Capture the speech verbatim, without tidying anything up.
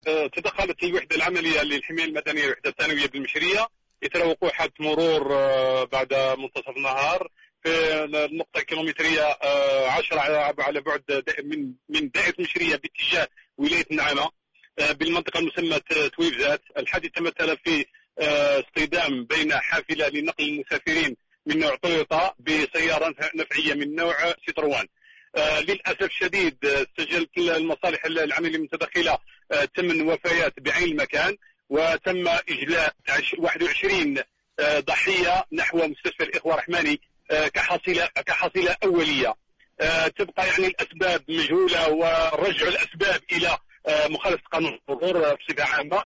تدخلت الوحدة العملية للحماية المدنية الوحدة الثانوية بالمشرية إثر وقوع حادث مرور بعد منتصف النهار في النقطة الكيلومترية عشرة على بعد من من دائرة المشرية باتجاه ولاية النعامة بالمنطقة المسمى تويفزات. الحادث تمثل في اصطدام بين حافلة لنقل المسافرين من نوع تويوتا بسيارة نفعية من نوع سيتروان. آه للأسف الشديد سجلت المصالح العملية المتدخلة آه ثمان وفيات بعين المكان، وتم إجلاء واحد وعشرين آه ضحية نحو مستشفى الإخوة الرحماني آه كحصيلة كحصيلة أولية. آه تبقى يعني الأسباب مجهولة، ورجع الأسباب إلى آه مخالفة قانون المرور بصفة عامة.